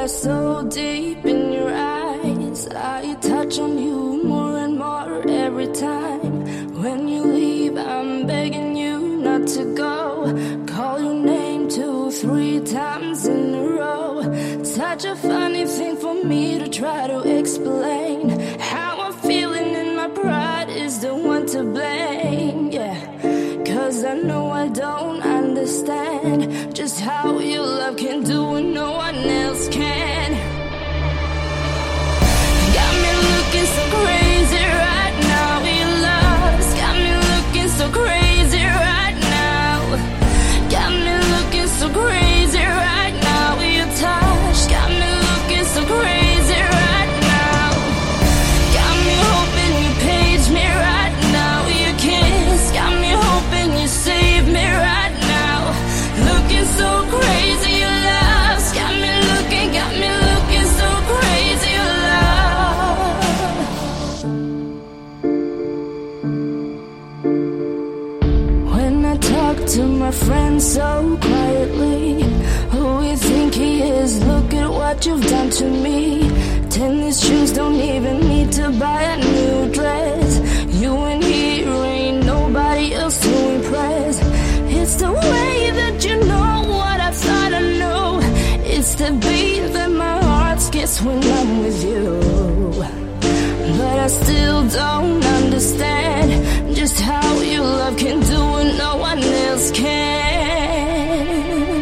so deep in your eyes. I touch on you more and more every time. When you leave, I'm begging you not to go. Call your name 2, 3 times in a row. Such a funny thing for me to try to explain. How I'm feeling and my pride is the one to blame. Yeah, 'cause I know I don't understand just how your love can do what no one else can. Got me looking so crazy right now. Your love's got me looking so crazy right now. Got me looking so crazy right now. Your touch got me looking so crazy right now. Got me hoping you page me right now. Your kiss got me hoping you save me right now. Looking so crazy, your love's got me looking so crazy, your love. When I talk to my friends so quietly, who you think he is? Look at what you've done to me. Tennis shoes, don't even need to buy a new dress. You and here ain't nobody else to impress. It's the way that you know what I thought I knew. It's the beat that my heart skips when I'm with you. But I still don't understand just how your love can do what no one else can.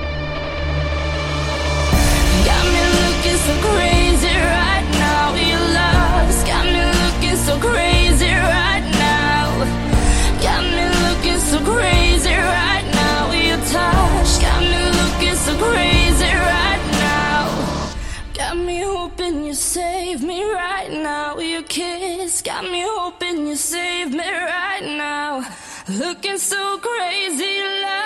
Got me looking so crazy right now. Your love's got me looking so crazy right now. Got me looking so crazy right now. Your touch got me looking so crazy right now. Got me hoping you save me right now. Your kiss got me hoping you save me right now. Looking so crazy, love.